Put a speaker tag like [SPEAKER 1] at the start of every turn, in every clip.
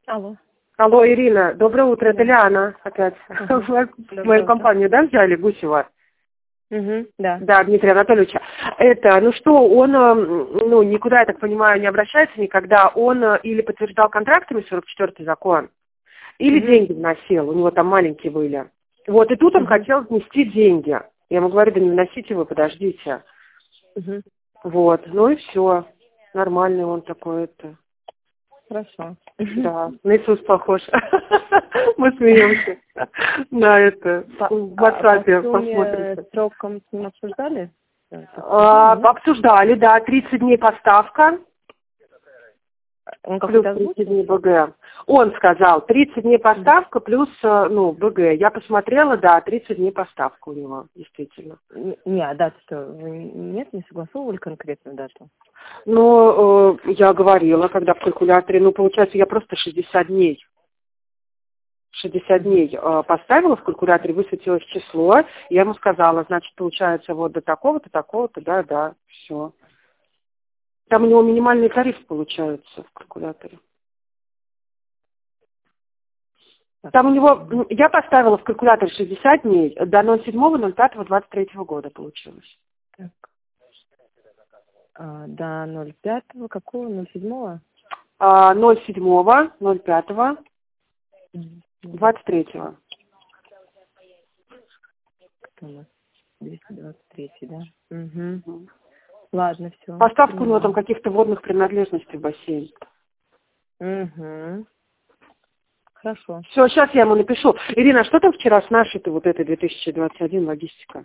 [SPEAKER 1] Алло.
[SPEAKER 2] Алло, Ирина, доброе утро, это Лиана опять. Мою компанию, да, взяли, Гусева?
[SPEAKER 1] Да.
[SPEAKER 2] Да, Дмитрия Анатольевича. Ну что, он, никуда, я так понимаю, не обращается никогда. Он или подтверждал контрактами 44-й закон, или деньги вносил, у него там маленькие были. Вот, и тут он хотел внести деньги. Я ему говорю, да не вносите вы, подождите. Вот, ну и все. Нормальный он такой, это.
[SPEAKER 1] Хорошо.
[SPEAKER 2] Да, на Иисус похож. Мы смеемся. На это, в WhatsApp посмотрите.
[SPEAKER 1] Сроком с ним обсуждали?
[SPEAKER 2] Обсуждали, да, 30 дней поставка.
[SPEAKER 1] Он
[SPEAKER 2] Плюс
[SPEAKER 1] как-то
[SPEAKER 2] 30 дней БГ. Он сказал, 30 дней поставка плюс, БГ. Я посмотрела, да, 30 дней поставка у него, действительно.
[SPEAKER 1] Не, а дату-то вы не согласовывали конкретную дату?
[SPEAKER 2] Я говорила, когда в калькуляторе, получается, я просто 60 дней. 60 дней поставила в калькуляторе, высветилось число, я ему сказала, значит, получается, вот до такого-то, такого-то, да, все. Там у него минимальный тариф получается в калькуляторе. Там у него, я поставила в калькулятор 60 дней, до 07.05.23 года получилось.
[SPEAKER 1] Так. До 05-го, какого? 07-го?
[SPEAKER 2] 07.05.23.
[SPEAKER 1] Кто у нас? 223, да? Ладно, все.
[SPEAKER 2] Поставка у него там каких-то водных принадлежностей в бассейн.
[SPEAKER 1] Хорошо.
[SPEAKER 2] Все, сейчас я ему напишу. Ирина, что там вчера с нашей-то вот этой 2021 логистика?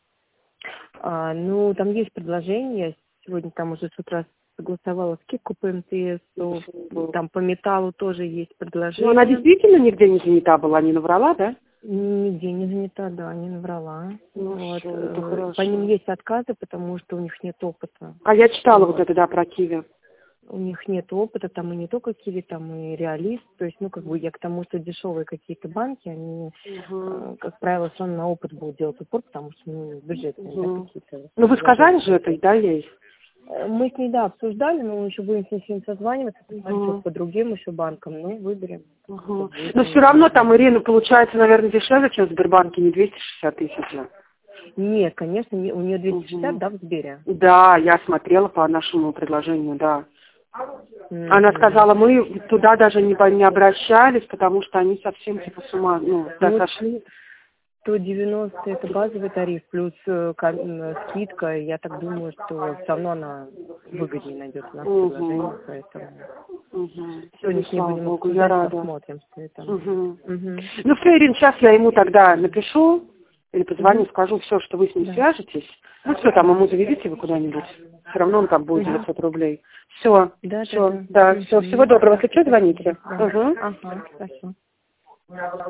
[SPEAKER 1] Там есть предложение. Сегодня там уже с утра согласовала скидку по МТС. Там по металлу тоже есть предложение.
[SPEAKER 2] Она действительно нигде не занята была, не наврала, да?
[SPEAKER 1] Нигде не занята, да, не наврала.
[SPEAKER 2] Это хорошо.
[SPEAKER 1] По ним есть отказы, потому что у них нет опыта.
[SPEAKER 2] А я читала вот это, да, про Киви.
[SPEAKER 1] У них нет опыта, там и не только Киви, там и Реалист. То есть, я к тому, что дешевые какие-то банки, они, как правило, все равно на опыт будут делать упор, потому что, бюджетные, да, какие-то.
[SPEAKER 2] Вы сказали же это, да, ей?
[SPEAKER 1] Мы с ней, да, обсуждали, но мы еще будем с ним созваниваться, по другим еще банкам, выберем.
[SPEAKER 2] Но все равно там, Ирина, получается, наверное, дешевле, чем в Сбербанке, не 260 тысяч.
[SPEAKER 1] Нет, конечно, у нее 260, да, в Сбере?
[SPEAKER 2] Да, я смотрела по нашему предложению, да. Она сказала, мы туда даже не обращались, потому что они совсем типа с ума, сошли.
[SPEAKER 1] 190 это базовый тариф, плюс скидка. Я так думаю, что все равно она выгоднее найдет у нас предложение, поэтому сегодня с ней будем обсуждать, посмотрим, что это.
[SPEAKER 2] Все, Ирина, сейчас я ему тогда напишу или позвоню, скажу все, что вы с ним свяжетесь. Все, там ему заведите вы куда-нибудь. Все равно он там будет 900 рублей. Все, все, всего доброго. Если что, звоните.
[SPEAKER 1] Хорошо.